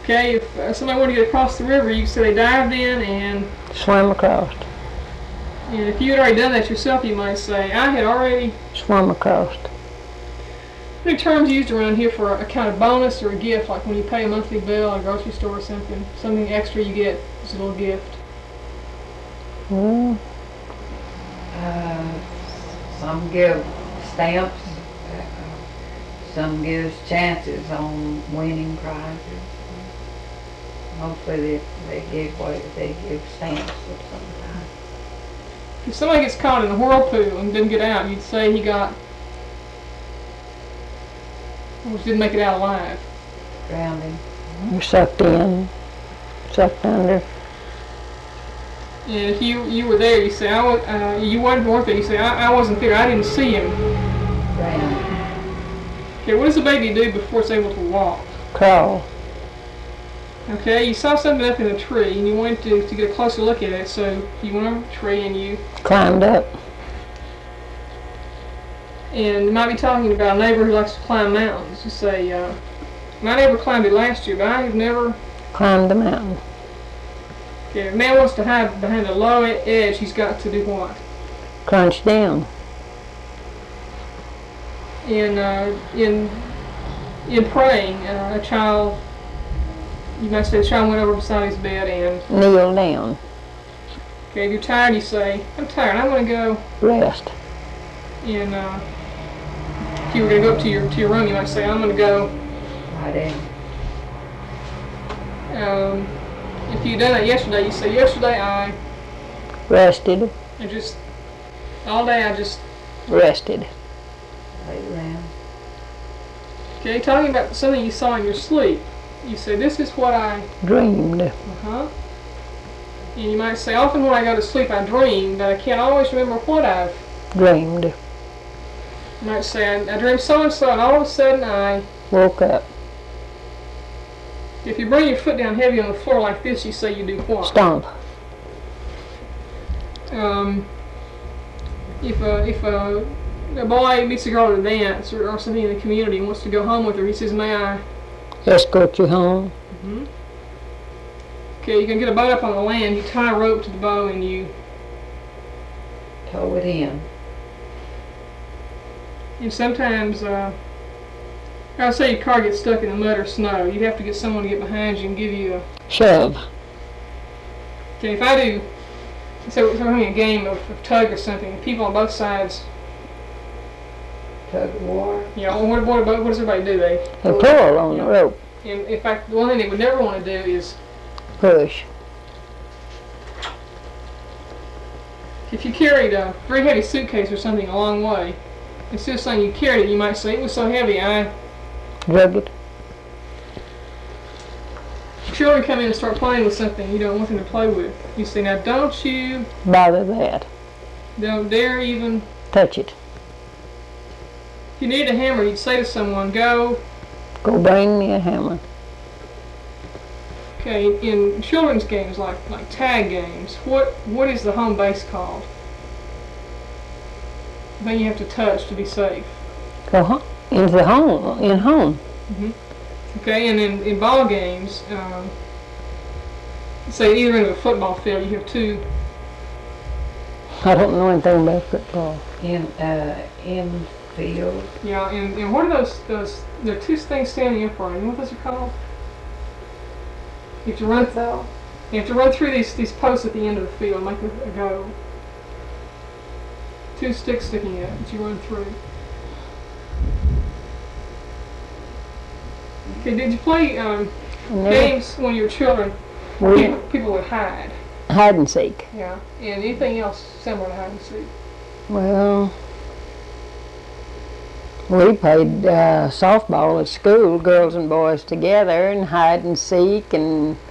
Okay, if somebody wanted to get across the river, you could say they dived in and Swam across. And if you had already done that yourself, you might say, I had already Swam across. There are terms used around here for a kind of bonus or a gift, like when you pay a monthly bill at a grocery store or something. Something extra you get is a little gift. Mm. Some give stamps. Some gives chances on winning prizes. Mostly they give stamps of some kind. If somebody gets caught in a whirlpool and didn't get out, you'd say he got, or didn't make it out alive. Drowning. You're sucked in, sucked under. And if you were there, you say, you weren't there, you say, I wasn't there, I didn't see him. Drowning. Okay, what does a baby do before it's able to walk? Crawl. Okay, you saw something up in a tree and you wanted to get a closer look at it, so you went over the tree and you Climbed up. And you might be talking about a neighbor who likes to climb mountains. You say, my neighbor climbed it last year, but I have never... Climbed the mountain. Okay, if a man wants to hide behind a low edge, he's got to do what? Crunch down. In praying, a child, you might say the child went over beside his bed and... Kneel down. Okay, if you're tired, you say, I'm tired, I'm going to go... Rest. And if you were going to go up to your room, you might say, I'm going to go... Lie down. If you'd done that yesterday, you say, yesterday I Rested. just... All day I just... Rested. Lay down. Okay, talking about something you saw in your sleep. You say, this is what I... Dreamed. Uh-huh. And you might say, often when I go to sleep I dream, but I can't always remember what I've... Dreamed. You might say, I dreamed so-and-so, and all of a sudden I... Woke up. If you bring your foot down heavy on the floor like this, you say you do what? Stomp. If a boy meets a girl at a dance or something in the community and wants to go home with her, he says, may I... Escort you home. Mm-hmm. Okay, you can get a boat up on the land, you tie a rope to the bow and you... Tow it in. And sometimes, I'll say your car gets stuck in the mud or snow, you'd have to get someone to get behind you and give you a... Shove. Okay, if I do... So we're having a game of tug or something, people on both sides... Tug of war. Yeah, what does everybody do? They pull on the rope. And in fact, the one thing they would never want to do is... Push. If you carried a very heavy suitcase or something a long way, instead of saying you carried it, you might say, it was so heavy, I... Drug it. Children come in and start playing with something you don't want them to play with. You say, now don't you... Bother that. Don't dare even... Touch it. If you needed a hammer, you'd say to someone, go... Go bring me a hammer. Okay, in children's games like tag games, what is the home base called? The thing you have to touch to be safe. Go into the home. In home. Mm-hmm. Okay, and in ball games, say either in a football field, you have two... I don't know anything about football. In field. Yeah, and what are those? There are two things standing upright. You know what those are called? You have to run. You have to run through these posts at the end of the field, make a go. Two sticks sticking out that you run through. Okay, did you play games when you were children? People would hide. Hide and seek. Yeah, and anything else similar to hide and seek? Well, we played softball at school, girls and boys together, and hide and seek, and